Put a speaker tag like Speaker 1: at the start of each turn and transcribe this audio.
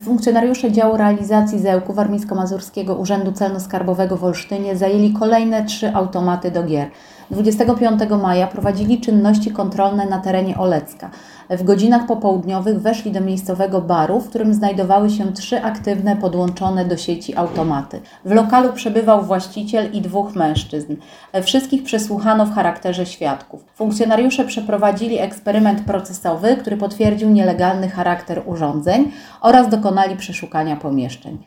Speaker 1: Funkcjonariusze działu realizacji ZEłK Warmińsko-Mazurskiego Urzędu Celno-Skarbowego w Olsztynie zajęli kolejne 3 automaty do gier. 25 maja prowadzili czynności kontrolne na terenie Olecka. W godzinach popołudniowych weszli do miejscowego baru, w którym znajdowały się 3 aktywne, podłączone do sieci automaty. W lokalu przebywał właściciel i 2 mężczyzn. Wszystkich przesłuchano w charakterze świadków. Funkcjonariusze przeprowadzili eksperyment procesowy, który potwierdził nielegalny charakter urządzeń oraz dokonali przeszukania pomieszczeń.